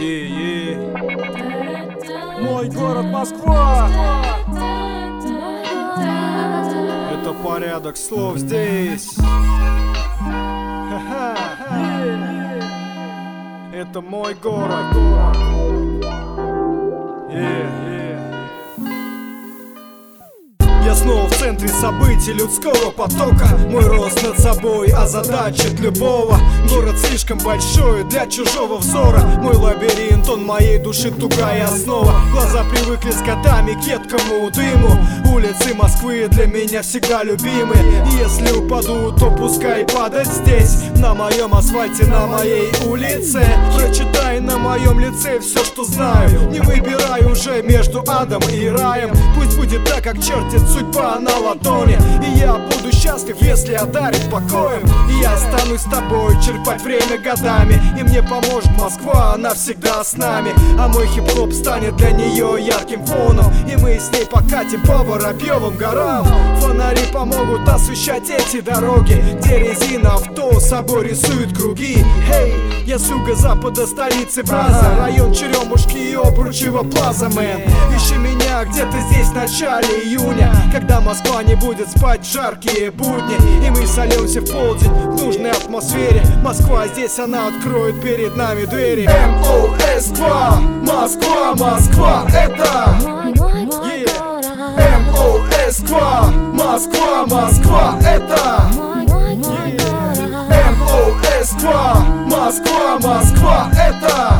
Мой город Москва. Это порядок слов здесь. Это мой город. Я снова в центре событий людского потока. Мой рост над собой озадачит любого. Город слишком большой для чужого взора. Мой лабиринт, он моей души тугая основа. Глаза привыкли с годами к едкому дыму. Улицы Москвы для меня всегда любимы. И если упаду, то пускай падать здесь, на моем асфальте, на моей улице. Прочитай на моем лице все, что знаю. Не выбирай уже между адом и раем. Пусть будет так, как чертит судьба на ладони. И я буду счастлив, если одарит покоем. И я останусь с тобой, черпать время годами. И мне поможет Москва, она всегда с нами. А мой хип-хоп станет для нее ярким фоном. И мы с ней покатим по Воробьевым горам. Фонари помогут освещать эти дороги, где резина авто собой рисует круги. Хей, я с юго-запада столицы Браза, район Черемушки и Обручева Плаза, мэн. Ищи меня где-то здесь в начале июня, когда Москва не будет спать в жаркие будни. И мы сольемся в полдень в нужной атмосфере. Москва здесь, она откроет перед нами двери. МОСКва, Москва, Москва, это МОСКва, Москва, Москва, это МОСКва, Москва, Москва, это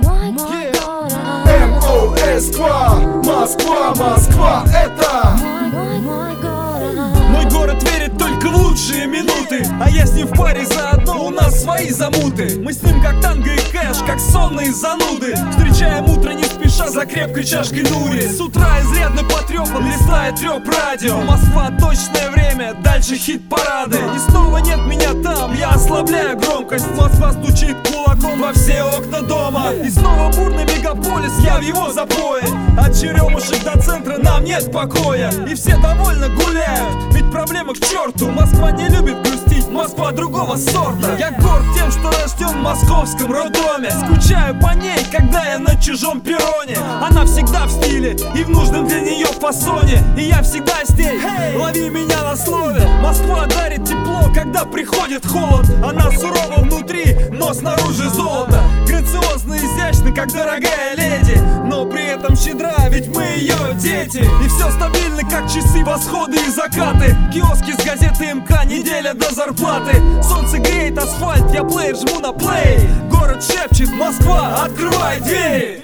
МОСКва, Москва, Москва, это мой город верит только в лучшие минуты, а я с ним в паре заодно, у нас свои замуты. Мы с ним как танго и кэш, как сонные зануды. Встречаем утро не спеша за крепкой чашкой нури. С утра изрядно потрепан, листает рёб радио. Москва, точное время, дальше хит-парады. И снова нет меня там, я ослабляю громкость. Москва стучит кулаком во все окна дома. И снова бурный мегаполис, я в его запое. От Черемушек до центра нам нет покоя. И все довольно гуляют, ведь проблемы к черту. Москва не любит грустить, Москва другого сорта. Я горд тем, что рожден в московском роддоме. Скучаю по ней, когда я на чужом перроне. Она всегда в стиле и в нужном для нее фасоне. И я всегда здесь, лови меня на слове. Москва дарит тепло, когда приходит холод. Она сурова внутри, но снаружи золото. Грациозно, изящно, как дорогая леди, но при этом щедра, ведь мы ее дети. И все стабильно, как часы, восходы и закаты. Киоски с газеты МК, неделя до зарплаты. Солнце греет асфальт, я плеер жму на плей. Город шепчет, Москва, открывай двери.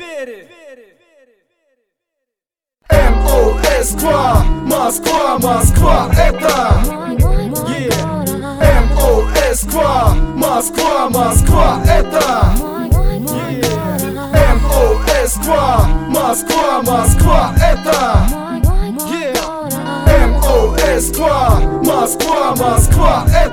МОСКва, Москва, Москва, это МОСКва, Москва, Москва, это МОСКва, Москва, Москва, это МОСКва, Москва, Москва, это